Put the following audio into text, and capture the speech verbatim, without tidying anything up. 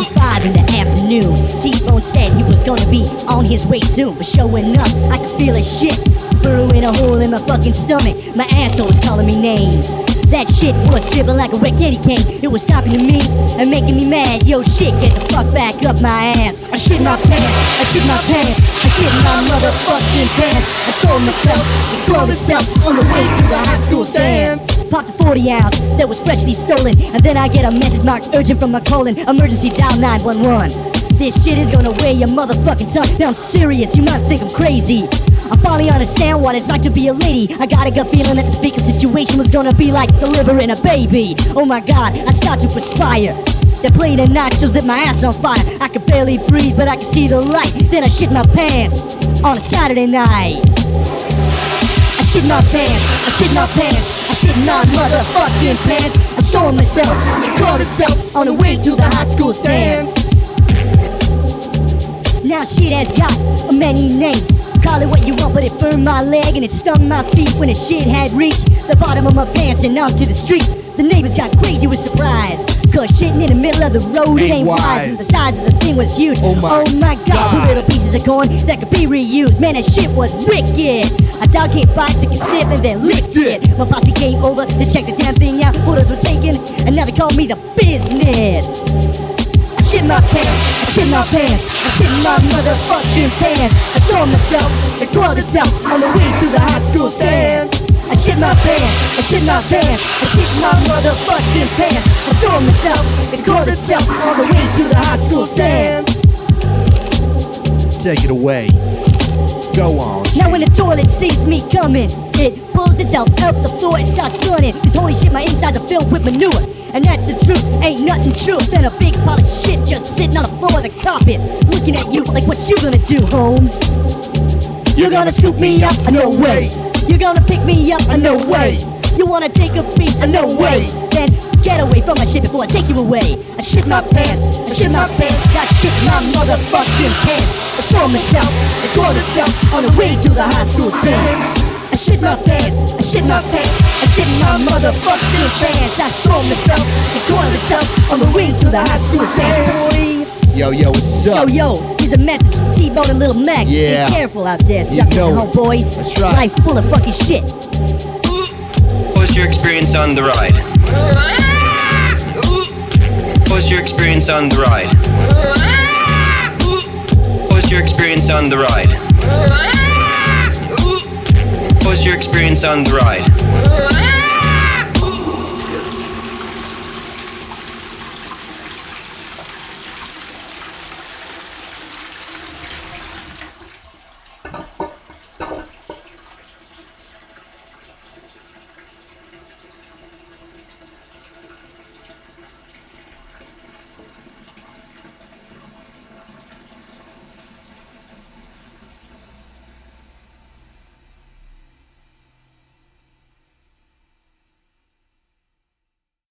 was five in the afternoon. T-Bone said he was gonna be on his way soon, but showing up, I could feel his shit burrowing a hole in my fucking stomach. My asshole was calling me names. That shit was dripping like a wet candy cane. It was stopping to me and making me mad. Yo, shit, get the fuck back up my ass. I shit my pants, I shit my pants, I shit my motherfucking pants. I sold myself and called myself on the way to the high school dance. Popped a forty ounce that was freshly stolen, and then I get a message marked urgent from my colon. Emergency, dial nine one one. This shit is gonna wear your motherfucking tongue. Now I'm serious, you might think I'm crazy. I finally understand what it's like to be a lady. I got a gut feeling that the speaker situation was gonna be like delivering a baby. Oh my god, I start to perspire. They played the nachos, lit my ass on fire. I could barely breathe, but I could see the light. Then I shit my pants on a Saturday night. I shit my pants, I shit my pants, I shit my motherfucking pants. I saw myself, it caught itself on the way to the high school dance. Now shit has got many names. Call it what you want, but it burned my leg and it stung my feet when the shit had reached the bottom of my pants and onto the street. The neighbors got crazy with surprise, cause shitting in the middle of the road, it ain't wise. And the size of the thing was huge. Oh my, oh my god, god. Little pieces of corn that could be reused. Man, that shit was wicked. A dog came by, took a sniff and then licked it. My posse came over to check the damn thing out. Photos were taken and now they call me the business. I shit my pants, I shit my pants, I shit my motherfucking pants. I saw myself, it called itself on the way to the high school dance. I shit my pants, I shit my pants, I shit my motherfucking pants. I saw myself, it called itself on the way to the high school dance. Take it away. Go on. Now when the toilet sees me coming, it pulls itself out the floor and starts running. Cause holy shit, my insides are filled with manure. And that's the truth, ain't nothing true than a big pile of shit just sitting on the floor of the carpet, looking at you like what you gonna do, Holmes? You're gonna scoop me up? No way. You're gonna pick me up? No way. You wanna take a piece? No way. Then get away from my shit before I take you away. I shit my pants, I shit my pants, I shit my motherfucking pants. I saw myself, I called myself on the way to the high school dance. I shit my pants, I shit my pants, I shit my motherfucking pants. I saw myself, I called myself on the way to the high school dance. Yo, yo, what's up? Yo, yo, here's a message from T-Bone and Little Mac. Yeah. Be careful out there, suckers know and homeboys. That's right. Life's full of fucking shit. What was your experience on the ride? What was your experience on the ride? What was your experience on the ride? What was your experience on the ride?